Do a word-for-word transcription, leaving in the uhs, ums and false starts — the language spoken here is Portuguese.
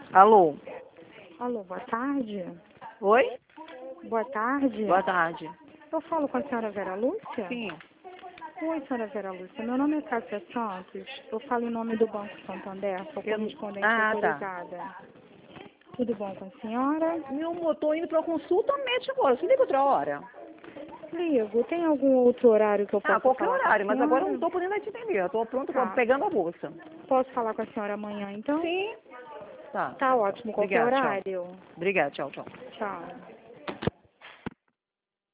Alô? Alô, boa tarde. Oi? Boa tarde. Boa tarde. Eu falo com a senhora Vera Lúcia? Sim. Oi, senhora Vera Lúcia. Meu nome é Cássia Santos. Eu falo em nome do Banco Santander, sou Eu... correspondente Ah, tá. autorizada. Tudo bom com a senhora? Meu amor, tô indo pra consulta médica agora. Você liga outra hora? Ligo. Tem algum outro horário que eu possa Ah, qualquer falar horário, com a mas agora eu senhora? não tô podendo te entender. Eu tô pronto, Tá. pegando a bolsa. Posso falar com a senhora amanhã, então? Sim. Tá. Tá ótimo. Qualquer Obrigada, tchau. horário. Obrigada, tchau, tchau. Tchau.